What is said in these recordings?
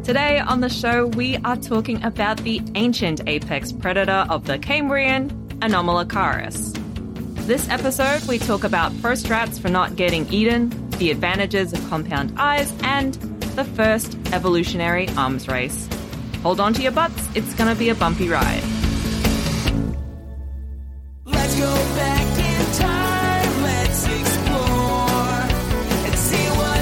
Today on the show, we are talking about the ancient apex predator of the Cambrian, Anomalocaris. This episode, we talk about prostrats for not getting eaten, the advantages of compound eyes, and the first evolutionary arms race. Hold on to your butts, it's going to be a bumpy ride. Let's go back in time, let's explore and see what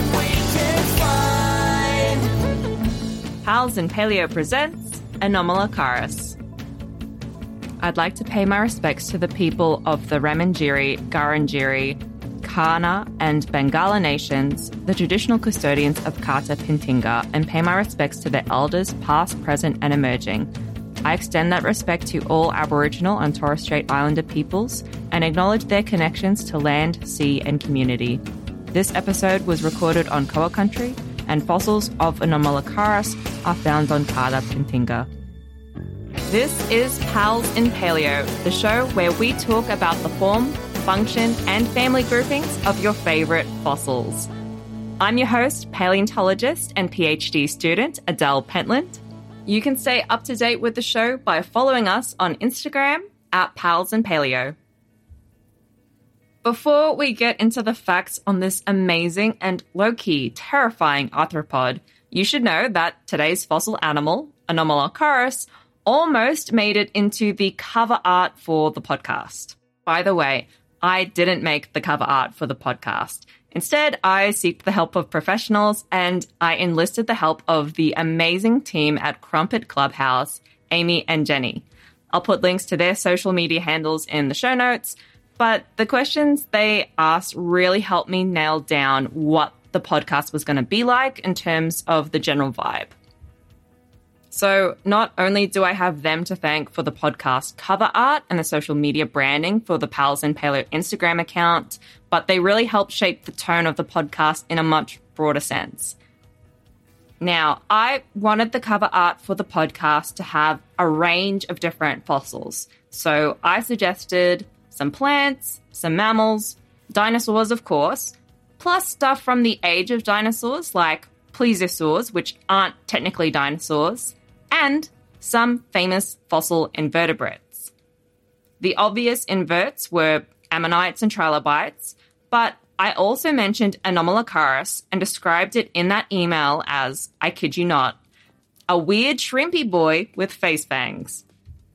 we can find. Pals in Paleo presents Anomalocaris. I'd like to pay my respects to the people of the Ramangiri, Gurungiri, Kaurna and Bangala nations, the traditional custodians of Kata Pintinga, and pay my respects to their elders past, present and emerging. I extend that respect to all Aboriginal and Torres Strait Islander peoples and acknowledge their connections to land, sea and community. This episode was recorded on Koa country and fossils of Anomalocaris are found on Kata Pintinga. This is Pals in Paleo, the show where we talk about the form, function, and family groupings of your favourite fossils. I'm your host, paleontologist and PhD student Adele Pentland. You can stay up to date with the show by following us on Instagram @PalsandPaleo. Before we get into the facts on this amazing and low-key terrifying arthropod, you should know that today's fossil animal, Anomalocaris, almost made it into the cover art for the podcast. By the way, I didn't make the cover art for the podcast. Instead, I sought the help of professionals and I enlisted the help of the amazing team at Crumpet Clubhouse, Amy and Jenny. I'll put links to their social media handles in the show notes, but the questions they asked really helped me nail down what the podcast was going to be like in terms of the general vibe. So not only do I have them to thank for the podcast cover art and the social media branding for the Pals and Paleo Instagram account, but they really helped shape the tone of the podcast in a much broader sense. Now, I wanted the cover art for the podcast to have a range of different fossils. So I suggested some plants, some mammals, dinosaurs, of course, plus stuff from the age of dinosaurs like plesiosaurs, which aren't technically dinosaurs, and some famous fossil invertebrates. The obvious inverts were ammonites and trilobites, but I also mentioned Anomalocaris and described it in that email as, I kid you not, a weird shrimpy boy with face fangs.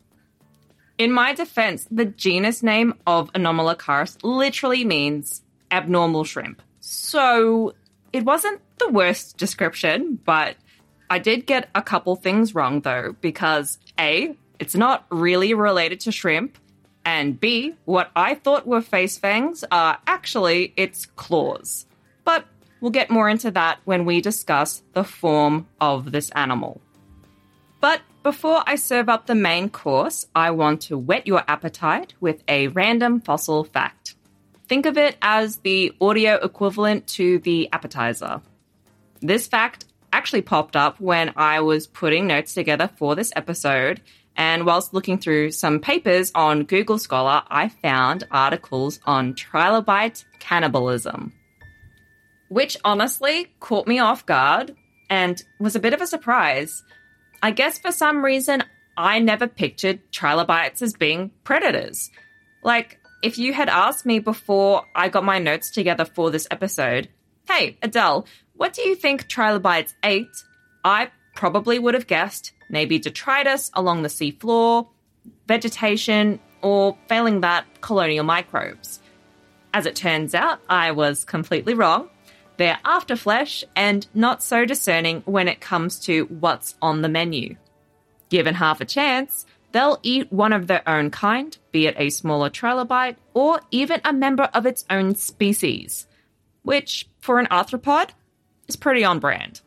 In my defense, the genus name of Anomalocaris literally means abnormal shrimp. So it wasn't the worst description, but I did get a couple things wrong, though, because A, it's not really related to shrimp, and B, what I thought were face fangs are actually its claws. But we'll get more into that when we discuss the form of this animal. But before I serve up the main course, I want to whet your appetite with a random fossil fact. Think of it as the audio equivalent to the appetizer. This fact actually popped up when I was putting notes together for this episode, and whilst looking through some papers on Google Scholar, I found articles on trilobite cannibalism, which honestly caught me off guard and was a bit of a surprise. I guess for some reason, I never pictured trilobites as being predators. Like, if you had asked me before I got my notes together for this episode, hey, Adele, what do you think trilobites ate? I probably would have guessed maybe detritus along the seafloor, vegetation, or failing that, colonial microbes. As it turns out, I was completely wrong. They're after flesh and not so discerning when it comes to what's on the menu. Given half a chance, they'll eat one of their own kind, be it a smaller trilobite or even a member of its own species, which, for an arthropod, is pretty on brand.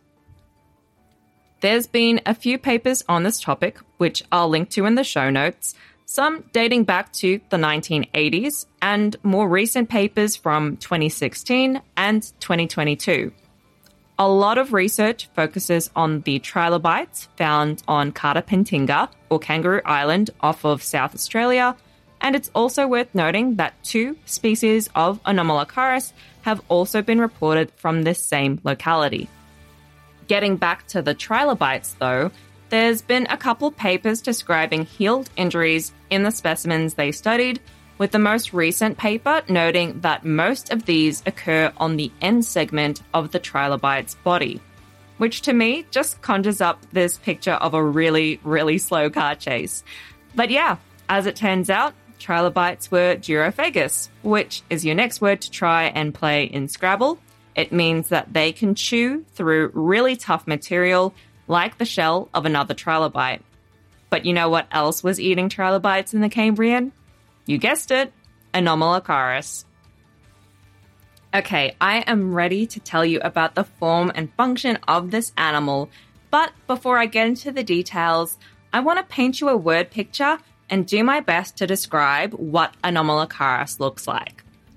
There's been a few papers on this topic, which I'll link to in the show notes, some dating back to the 1980s and more recent papers from 2016 and 2022. A lot of research focuses on the trilobites found on Kata Pintinga, or Kangaroo Island, off of South Australia, and it's also worth noting that 2 species of Anomalocaris have also been reported from this same locality. Getting back to the trilobites, though, there's been a couple papers describing healed injuries in the specimens they studied, with the most recent paper noting that most of these occur on the end segment of the trilobite's body, which to me just conjures up this picture of a really, really slow car chase. But yeah, as it turns out, trilobites were durophagus, which is your next word to try and play in Scrabble. It means that they can chew through really tough material, like the shell of another trilobite. But you know what else was eating trilobites in the Cambrian? You guessed it, Anomalocaris. Okay, I am ready to tell you about the form and function of this animal, but before I get into the details, I want to paint you a word picture and do my best to describe what Anomalocaris looks like.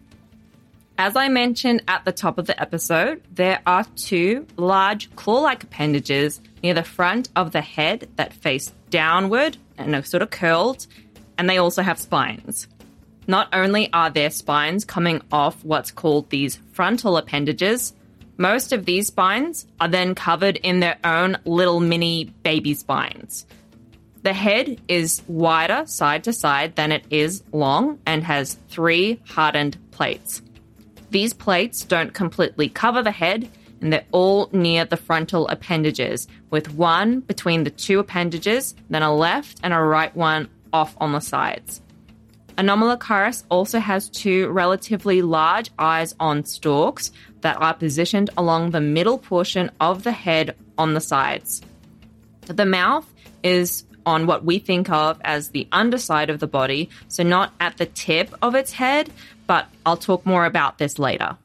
As I mentioned at the top of the episode, there are two large claw-like appendages near the front of the head that face downward and are sort of curled, and they also have spines. Not only are their spines coming off what's called these frontal appendages, most of these spines are then covered in their own little mini baby spines. The head is wider side to side than it is long and has 3 hardened plates. These plates don't completely cover the head, and they're all near the frontal appendages, with one between the 2 appendages, then a left and a right one off on the sides. Anomalocaris also has 2 relatively large eyes on stalks that are positioned along the middle portion of the head on the sides. The mouth is on what we think of as the underside of the body, so not at the tip of its head, but I'll talk more about this later.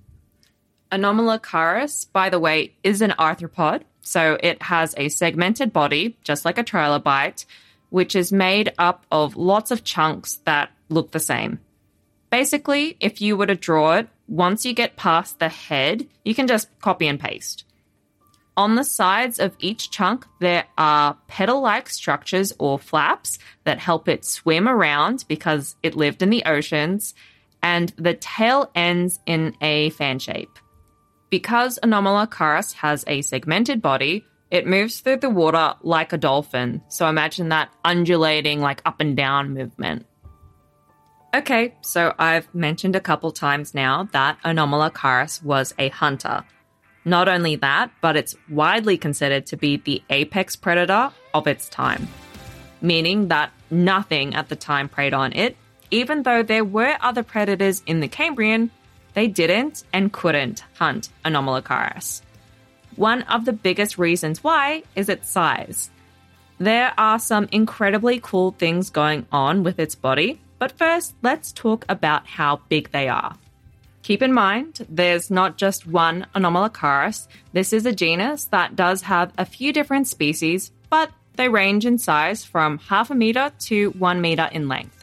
Anomalocaris, by the way, is an arthropod, so it has a segmented body, just like a trilobite, which is made up of lots of chunks that look the same. Basically, if you were to draw it, once you get past the head, you can just copy and paste. On the sides of each chunk, there are petal-like structures or flaps that help it swim around because it lived in the oceans, and the tail ends in a fan shape. Because Anomalocaris has a segmented body, it moves through the water like a dolphin, so imagine that undulating, like up and down movement. Okay, so I've mentioned a couple times now that Anomalocaris was a hunter. Not only that, but it's widely considered to be the apex predator of its time, meaning that nothing at the time preyed on it. Even though there were other predators in the Cambrian, they didn't and couldn't hunt Anomalocaris. One of the biggest reasons why is its size. There are some incredibly cool things going on with its body, but first, let's talk about how big they are. Keep in mind, there's not just one Anomalocaris. This is a genus that does have a few different species, but they range in size from 0.5 meter to 1 meter in length.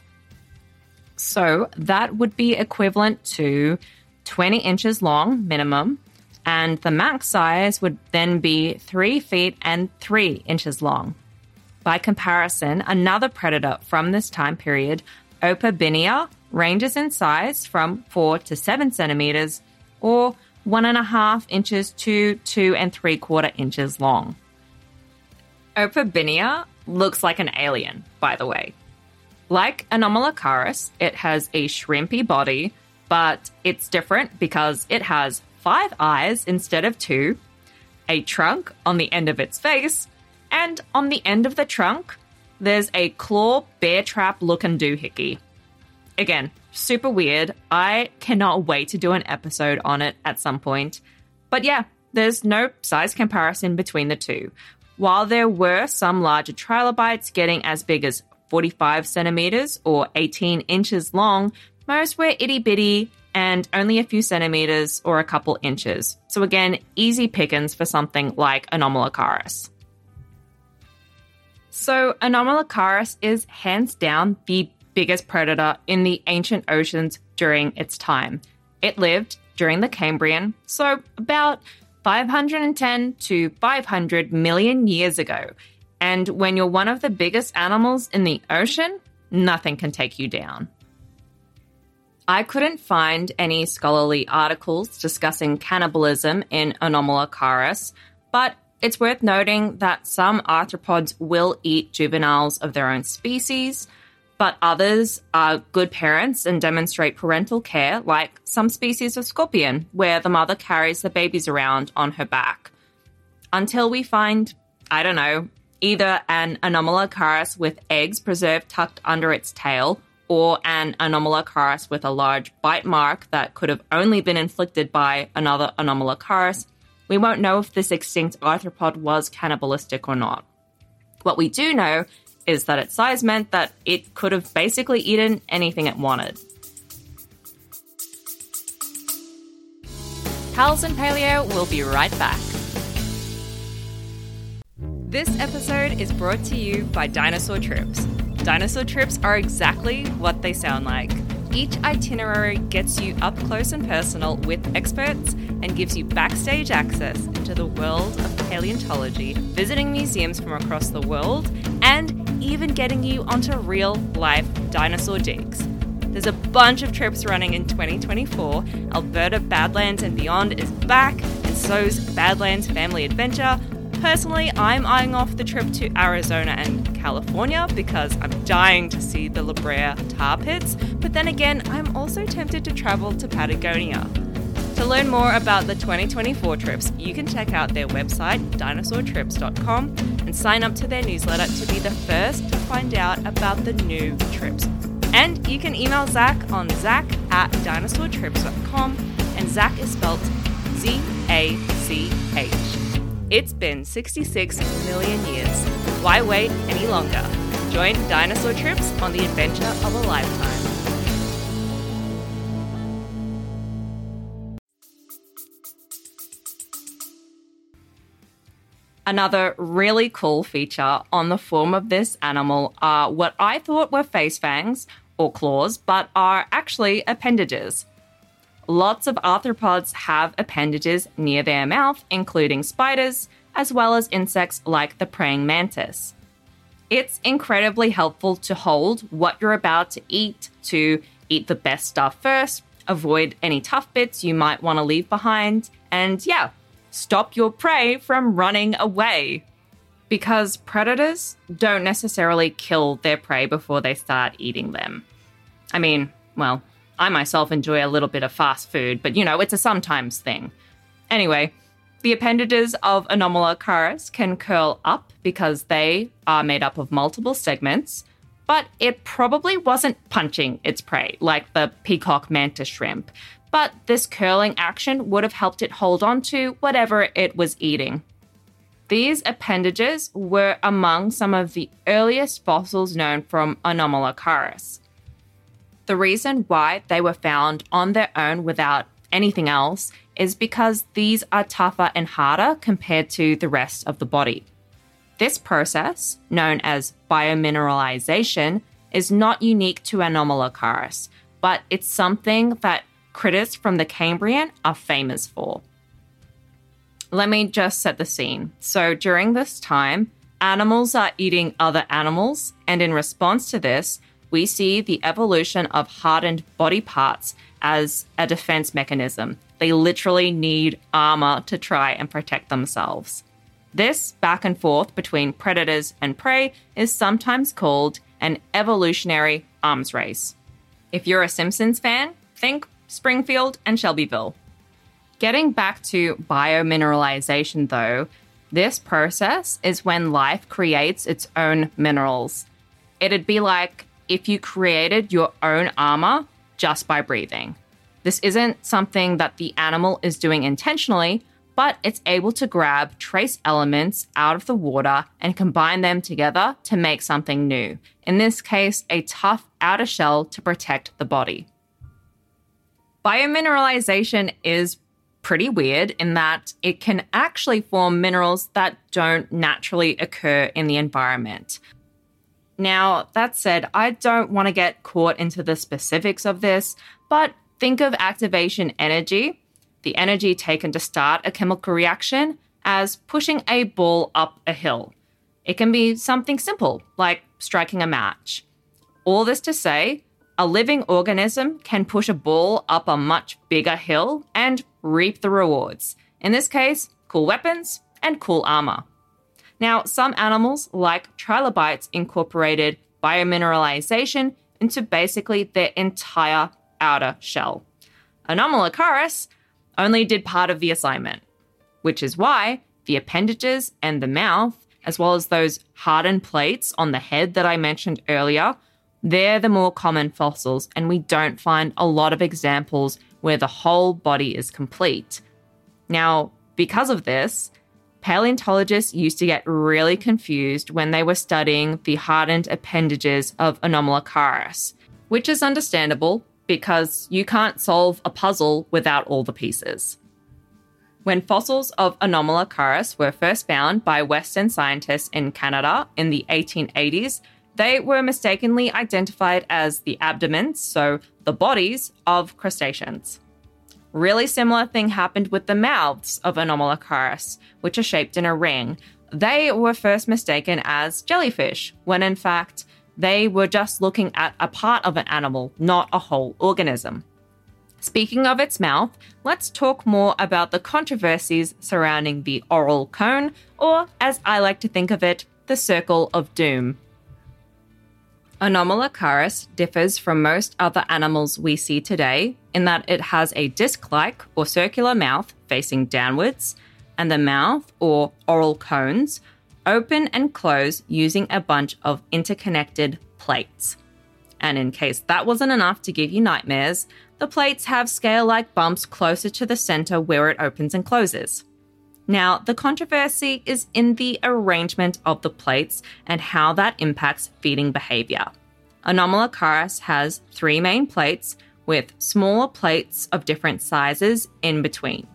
So that would be equivalent to 20 inches long minimum, and the max size would then be 3 feet and 3 inches long. By comparison, another predator from this time period, Opabinia, ranges in size from 4 to 7 centimeters, or 1.5 inches to 2.75 inches long. Opabinia looks like an alien, by the way. Like Anomalocaris, it has a shrimpy body, but it's different because it has 5 eyes instead of 2, a trunk on the end of its face, and on the end of the trunk, there's a claw bear trap looking doohickey. Again, super weird. I cannot wait to do an episode on it at some point. But yeah, there's no size comparison between the two. While there were some larger trilobites getting as big as 45 centimeters or 18 inches long, most were itty-bitty and only a few centimeters or a couple inches. So again, easy pickings for something like Anomalocaris. So Anomalocaris is hands down the biggest predator in the ancient oceans during its time. It lived during the Cambrian, so about 510 to 500 million years ago. And when you're one of the biggest animals in the ocean, nothing can take you down. I couldn't find any scholarly articles discussing cannibalism in Anomalocaris, But it's worth noting that some arthropods will eat juveniles of their own species, but others are good parents and demonstrate parental care, like some species of scorpion, where the mother carries the babies around on her back. Until we find, I don't know, either an Anomalocaris with eggs preserved tucked under its tail, or an Anomalocaris with a large bite mark that could have only been inflicted by another Anomalocaris, we won't know if this extinct arthropod was cannibalistic or not. What we do know is that its size meant that it could have basically eaten anything it wanted. Pals and Paleo will be right back. This episode is brought to you by Dinosaur Trips. Dinosaur Trips are exactly what they sound like. Each itinerary gets you up close and personal with experts and gives you backstage access into the world of paleontology, visiting museums from across the world, and even getting you onto real-life dinosaur digs. There's a bunch of trips running in 2024. Alberta Badlands and Beyond is back, and so's Badlands Family Adventure. Personally, I'm eyeing off the trip to Arizona and California because I'm dying to see the La Brea tar pits, but then again, I'm also tempted to travel to Patagonia. To learn more about the 2024 trips, you can check out their website, dinosaurtrips.com, and sign up to their newsletter to be the first to find out about the new trips. And you can email Zach on zach@dinosaurtrips.com, and Zach is spelled Z-A-C-H. It's been 66 million years. Why wait any longer? Join Dinosaur Trips on the adventure of a lifetime. Another really cool feature on the form of this animal are what I thought were face fangs or claws, but are actually appendages. Lots of arthropods have appendages near their mouth, including spiders, as well as insects like the praying mantis. It's incredibly helpful to hold what you're about to eat the best stuff first, avoid any tough bits you might want to leave behind, and stop your prey from running away. Because predators don't necessarily kill their prey before they start eating them. I mean, well, I myself enjoy a little bit of fast food, but it's a sometimes thing. Anyway, the appendages of Anomalocaris can curl up because they are made up of multiple segments, but it probably wasn't punching its prey like the peacock mantis shrimp. But this curling action would have helped it hold on to whatever it was eating. These appendages were among some of the earliest fossils known from Anomalocaris. The reason why they were found on their own without anything else is because these are tougher and harder compared to the rest of the body. This process, known as biomineralization, is not unique to Anomalocaris, but it's something that critters from the Cambrian are famous for. Let me just set the scene. So during this time, animals are eating other animals, and in response to this, we see the evolution of hardened body parts as a defense mechanism. They literally need armor to try and protect themselves. This back and forth between predators and prey is sometimes called an evolutionary arms race. If you're a Simpsons fan, think Springfield and Shelbyville. Getting back to biomineralization, though, this process is when life creates its own minerals. It'd be like if you created your own armor just by breathing. This isn't something that the animal is doing intentionally, but it's able to grab trace elements out of the water and combine them together to make something new. In this case, a tough outer shell to protect the body. Biomineralization is pretty weird in that it can actually form minerals that don't naturally occur in the environment. Now, that said, I don't want to get caught into the specifics of this, but think of activation energy, the energy taken to start a chemical reaction, as pushing a ball up a hill. It can be something simple, like striking a match. All this to say, a living organism can push a ball up a much bigger hill and reap the rewards. In this case, cool weapons and cool armor. Now, some animals, like trilobites, incorporated biomineralization into basically their entire outer shell. Anomalocaris only did part of the assignment, which is why the appendages and the mouth, as well as those hardened plates on the head that I mentioned earlier, they're the more common fossils, and we don't find a lot of examples where the whole body is complete. Now, because of this, paleontologists used to get really confused when they were studying the hardened appendages of Anomalocaris, which is understandable because you can't solve a puzzle without all the pieces. When fossils of Anomalocaris were first found by Western scientists in Canada in the 1880s, they were mistakenly identified as the abdomens, so the bodies, of crustaceans. Really similar thing happened with the mouths of Anomalocaris, which are shaped in a ring. They were first mistaken as jellyfish, when in fact they were just looking at a part of an animal, not a whole organism. Speaking of its mouth, let's talk more about the controversies surrounding the oral cone, or as I like to think of it, the circle of doom. Anomalocaris differs from most other animals we see today in that it has a disc-like or circular mouth facing downwards, and the mouth, or oral cones, open and close using a bunch of interconnected plates. And in case that wasn't enough to give you nightmares, the plates have scale-like bumps closer to the center where it opens and closes. Now, the controversy is in the arrangement of the plates and how that impacts feeding behavior. Anomalocaris has 3 main plates with smaller plates of different sizes in between.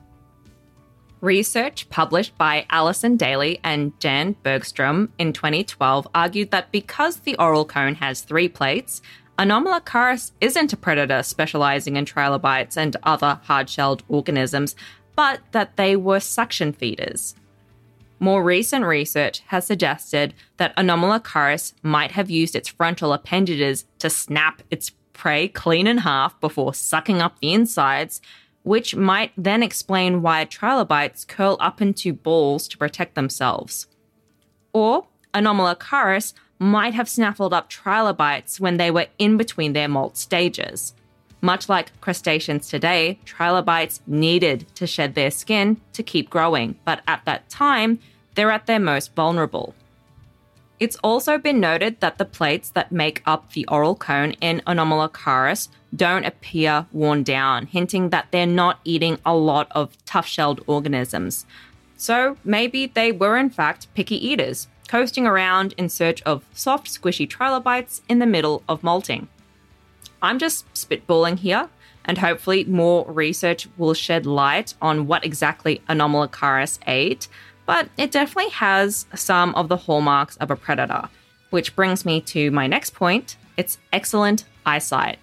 Research published by Alison Daly and Jan Bergstrom in 2012 argued that because the oral cone has 3 plates, Anomalocaris isn't a predator specializing in trilobites and other hard-shelled organisms, but that they were suction feeders. More recent research has suggested that Anomalocaris might have used its frontal appendages to snap its prey clean in half before sucking up the insides, which might then explain why trilobites curl up into balls to protect themselves. Or Anomalocaris might have snaffled up trilobites when they were in between their molt stages. Much like crustaceans today, trilobites needed to shed their skin to keep growing, but at that time, they're at their most vulnerable. It's also been noted that the plates that make up the oral cone in Anomalocaris don't appear worn down, hinting that they're not eating a lot of tough-shelled organisms. So maybe they were in fact picky eaters, coasting around in search of soft, squishy trilobites in the middle of molting. I'm just spitballing here, and hopefully more research will shed light on what exactly Anomalocaris ate, but it definitely has some of the hallmarks of a predator, which brings me to my next point, its excellent eyesight.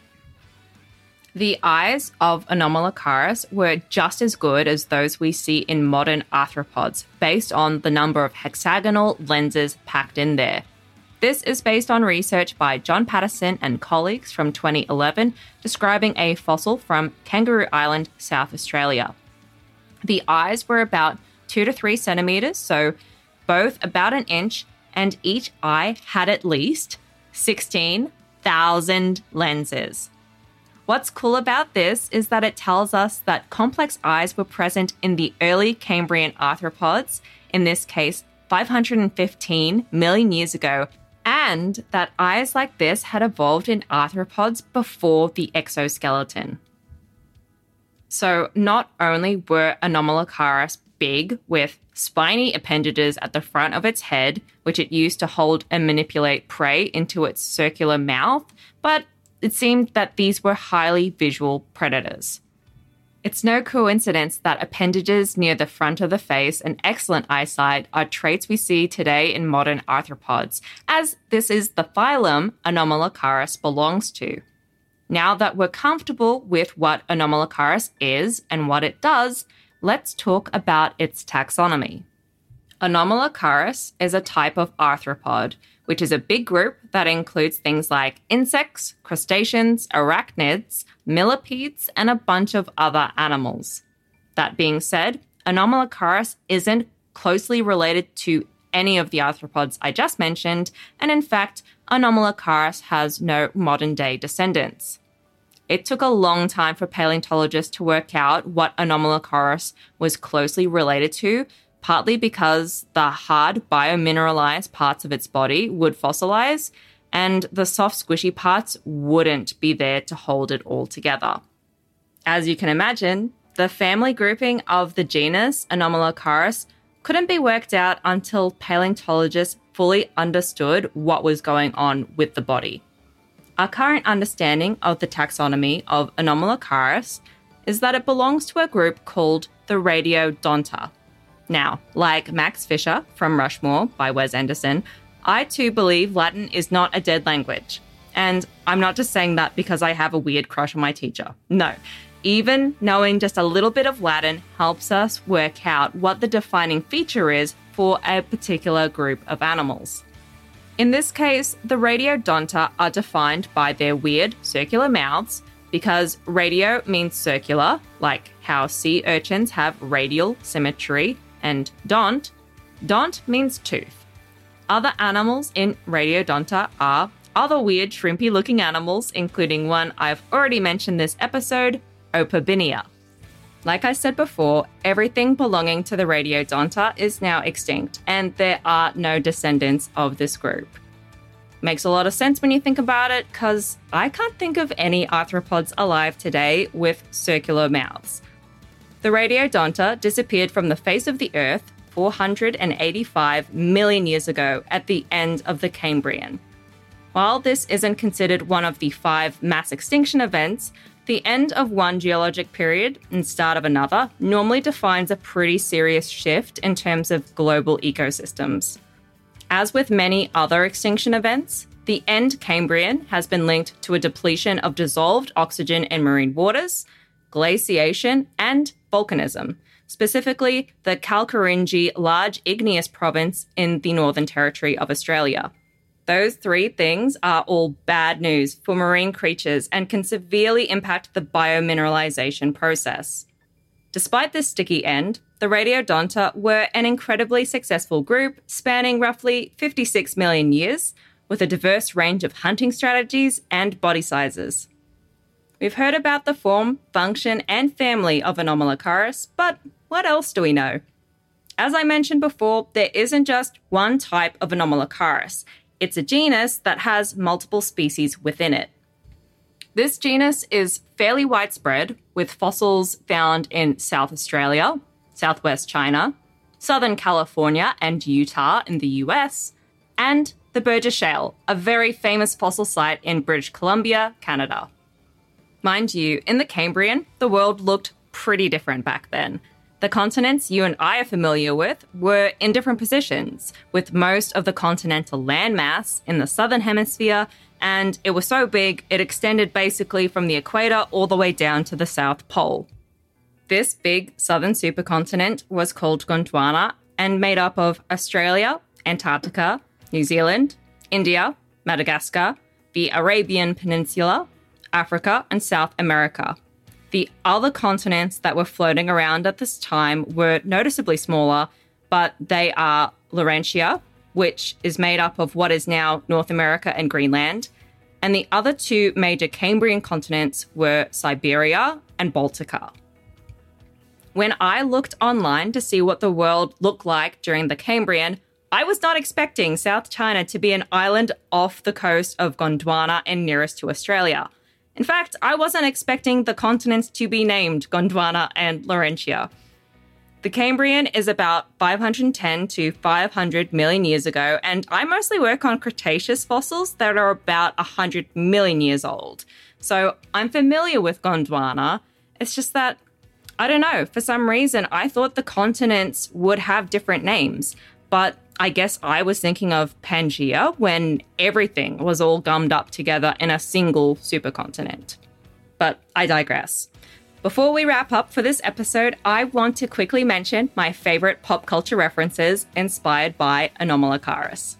The eyes of Anomalocaris were just as good as those we see in modern arthropods, based on the number of hexagonal lenses packed in there. This is based on research by John Patterson and colleagues from 2011, describing a fossil from Kangaroo Island, South Australia. The eyes were about 2 to 3 centimeters, so both about an inch, and each eye had at least 16,000 lenses. What's cool about this is that it tells us that complex eyes were present in the early Cambrian arthropods, in this case 515 million years ago, and that eyes like this had evolved in arthropods before the exoskeleton. So not only were Anomalocaris big, with spiny appendages at the front of its head, which it used to hold and manipulate prey into its circular mouth, but it seemed that these were highly visual predators. It's no coincidence that appendages near the front of the face and excellent eyesight are traits we see today in modern arthropods, as this is the phylum Anomalocaris belongs to. Now that we're comfortable with what Anomalocaris is and what it does, let's talk about its taxonomy. Anomalocaris is a type of arthropod, which is a big group that includes things like insects, crustaceans, arachnids, millipedes, and a bunch of other animals. That being said, Anomalocaris isn't closely related to any of the arthropods I just mentioned, and in fact, Anomalocaris has no modern-day descendants. It took a long time for paleontologists to work out what Anomalocaris was closely related to, partly because the hard biomineralized parts of its body would fossilize, and the soft squishy parts wouldn't be there to hold it all together. As you can imagine, the family grouping of the genus Anomalocaris couldn't be worked out until paleontologists fully understood what was going on with the body. Our current understanding of the taxonomy of Anomalocaris is that it belongs to a group called the Radiodonta. Now, like Max Fisher from Rushmore by Wes Anderson, I too believe Latin is not a dead language. And I'm not just saying that because I have a weird crush on my teacher. No, even knowing just a little bit of Latin helps us work out what the defining feature is for a particular group of animals. In this case, the Radiodonta are defined by their weird circular mouths because radio means circular, like how sea urchins have radial symmetry, and don't means tooth. Other animals in Radiodonta are other weird shrimpy-looking animals, including one I've already mentioned this episode, Opabinia. Like I said before, everything belonging to the Radiodonta is now extinct, and there are no descendants of this group. Makes a lot of sense when you think about it, because I can't think of any arthropods alive today with circular mouths. The Radiodonta disappeared from the face of the Earth 485 million years ago at the end of the Cambrian. While this isn't considered one of the 5 mass extinction events, the end of one geologic period and start of another normally defines a pretty serious shift in terms of global ecosystems. As with many other extinction events, the end Cambrian has been linked to a depletion of dissolved oxygen in marine waters, glaciation, and volcanism, specifically the Kalkarinji Large Igneous Province in the Northern Territory of Australia. Those 3 things are all bad news for marine creatures and can severely impact the biomineralization process. Despite this sticky end, the Radiodonta were an incredibly successful group spanning roughly 56 million years, with a diverse range of hunting strategies and body sizes. We've heard about the form, function, and family of Anomalocaris, but what else do we know? As I mentioned before, there isn't just one type of Anomalocaris. It's a genus that has multiple species within it. This genus is fairly widespread, with fossils found in South Australia, Southwest China, Southern California and Utah in the US, and the Burgess Shale, a very famous fossil site in British Columbia, Canada. Mind you, in the Cambrian, the world looked pretty different back then. The continents you and I are familiar with were in different positions, with most of the continental landmass in the southern hemisphere, and it was so big it extended basically from the equator all the way down to the South Pole. This big southern supercontinent was called Gondwana and made up of Australia, Antarctica, New Zealand, India, Madagascar, the Arabian Peninsula, Africa, and South America. The other continents that were floating around at this time were noticeably smaller, but they are Laurentia, which is made up of what is now North America and Greenland, and the other 2 major Cambrian continents were Siberia and Baltica. When I looked online to see what the world looked like during the Cambrian, I was not expecting South China to be an island off the coast of Gondwana and nearest to Australia. In fact, I wasn't expecting the continents to be named Gondwana and Laurentia. The Cambrian is about 510 to 500 million years ago, and I mostly work on Cretaceous fossils that are about 100 million years old. So I'm familiar with Gondwana. It's just that, I don't know, for some reason I thought the continents would have different names, but I guess I was thinking of Pangaea when everything was all gummed up together in a single supercontinent. But I digress. Before we wrap up for this episode, I want to quickly mention my favorite pop culture references inspired by Anomalocaris.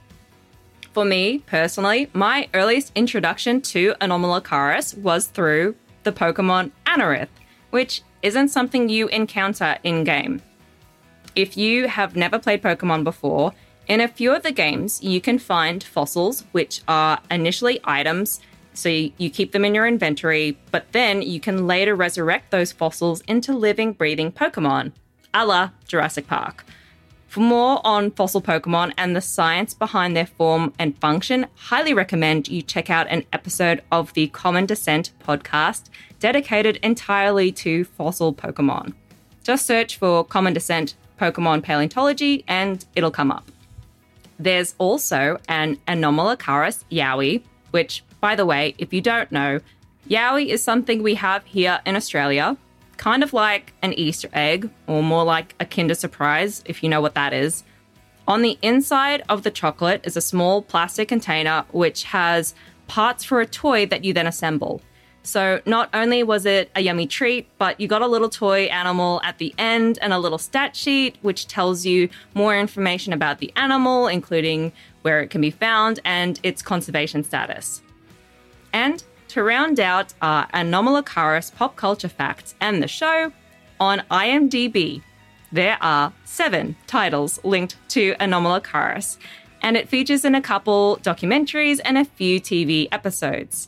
For me, personally, my earliest introduction to Anomalocaris was through the Pokemon Anorith, which isn't something you encounter in-game. If you have never played Pokemon before, in a few of the games, you can find fossils, which are initially items, so you keep them in your inventory, but then you can later resurrect those fossils into living, breathing Pokemon, a la Jurassic Park. For more on fossil Pokemon and the science behind their form and function, highly recommend you check out an episode of the Common Descent podcast dedicated entirely to fossil Pokemon. Just search for Common Descent Pokemon Paleontology and it'll come up. There's also an Anomalocaris Yowie, which, by the way, if you don't know, Yowie is something we have here in Australia, kind of like an Easter egg, or more like a Kinder Surprise, if you know what that is. On the inside of the chocolate is a small plastic container which has parts for a toy that you then assemble. So not only was it a yummy treat, but you got a little toy animal at the end and a little stat sheet, which tells you more information about the animal, including where it can be found and its conservation status. And to round out our Anomalocaris pop culture facts and the show, on IMDb, there are 7 titles linked to Anomalocaris, and it features in a couple documentaries and a few TV episodes.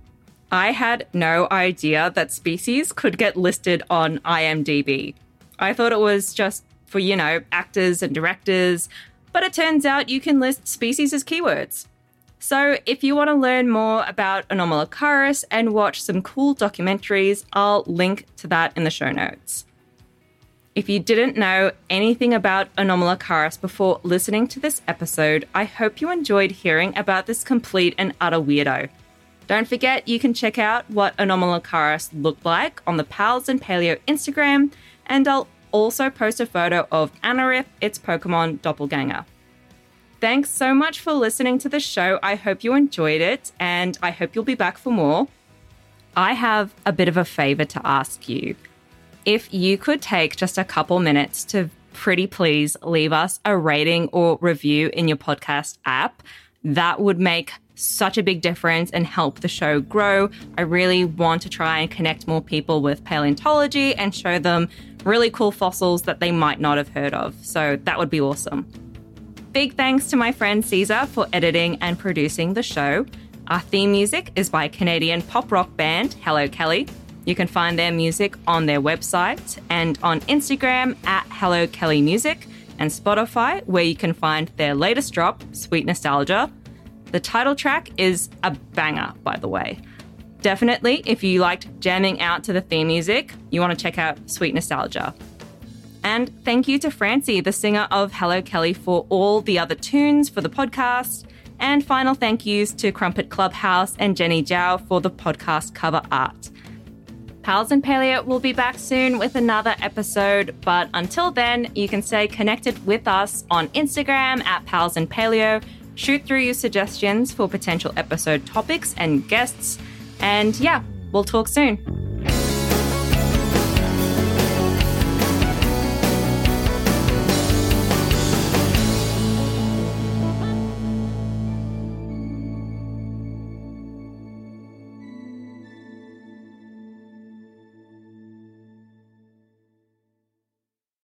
I had no idea that species could get listed on IMDb. I thought it was just for, actors and directors, but it turns out you can list species as keywords. So if you want to learn more about Anomalocaris and watch some cool documentaries, I'll link to that in the show notes. If you didn't know anything about Anomalocaris before listening to this episode, I hope you enjoyed hearing about this complete and utter weirdo. Don't forget, you can check out what Anomalocaris looked like on the Pals and Paleo Instagram, and I'll also post a photo of Anorith, its Pokemon doppelganger. Thanks so much for listening to the show. I hope you enjoyed it, and I hope you'll be back for more. I have a bit of a favor to ask you. If you could take just a couple minutes to pretty please leave us a rating or review in your podcast app, that would make such a big difference and help the show grow. I really want to try and connect more people with paleontology and show them really cool fossils that they might not have heard of. So that would be awesome. Big thanks to my friend Caesar for editing and producing the show. Our theme music is by Canadian pop rock band Hello Kelly. You can find their music on their website and on Instagram at Hello Kelly Music and Spotify, where you can find their latest drop, Sweet Nostalgia. The title track is a banger, by the way. Definitely, if you liked jamming out to the theme music, you want to check out Sweet Nostalgia. And thank you to Francie, the singer of Hello Kelly, for all the other tunes for the podcast. And final thank yous to Crumpet Clubhouse and Jenny Zhao for the podcast cover art. Pals and Paleo will be back soon with another episode, but until then, you can stay connected with us on Instagram at Pals and Paleo. Shoot through your suggestions for potential episode topics and guests. And yeah, we'll talk soon.